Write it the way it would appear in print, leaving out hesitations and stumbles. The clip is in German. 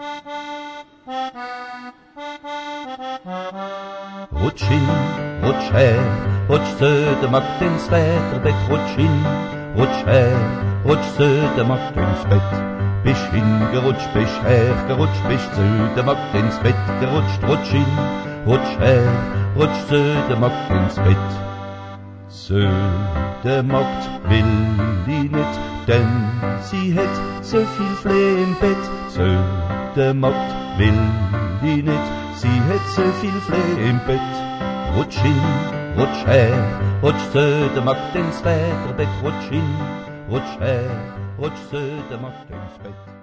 Rutsch hin, rutsch her, rutsch de Magd ins Väterbett. Rutsch hin, rutsch her, rutsch de Magd ins Bett. Bist hingerutscht, bist hergerutscht, bist de Magd ins Bett gerutscht. Rutsch hin, rutsch her, rutsch de Magd ins Bett. De Magd will die nicht, denn sie hat so viel Fleh im Bett. De Magd will die nicht, sie hat so viel Fleh im Bett. Rutsch hin, rutsch her, rutsch de Magd ins Väterbett. Rutsch hin, rutsch her, rutsch de Magd ins Bett.